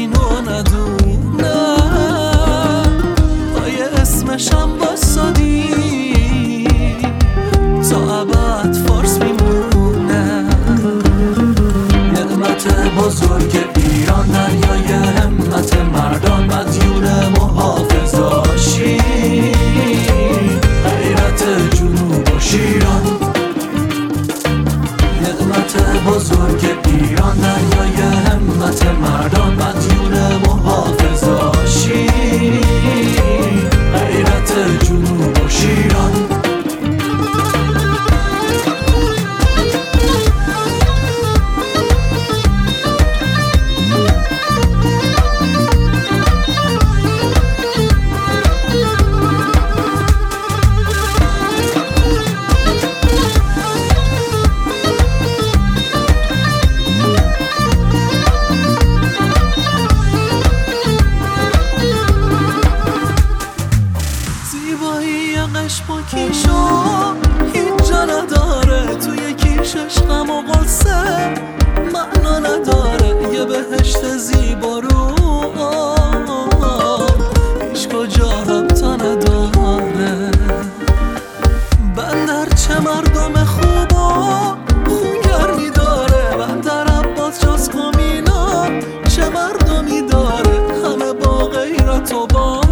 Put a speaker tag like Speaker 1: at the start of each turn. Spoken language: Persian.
Speaker 1: اینو ندونه پای اسمشم بسادی تا ابد فارس میمونه. نعمت بزرگ ایران دریای همت مردان مدیون محافظاشی غیرت جنوب و شیران. نعمت بزرگ ایران دریای همت مردان مدیون محافظاشی غیرت جنوب و شیران. زیبایی قشم و کیشا هیچ جا نداره، توی کیشش غم و غصه معنا نداره. یه بهشت زیبا رو هیچ کجا ربطا نداره. بندر چه مردم خوبا خونگرمی داره، بندر عباس جز کمینا چه مردمی داره، همه با غیرت و با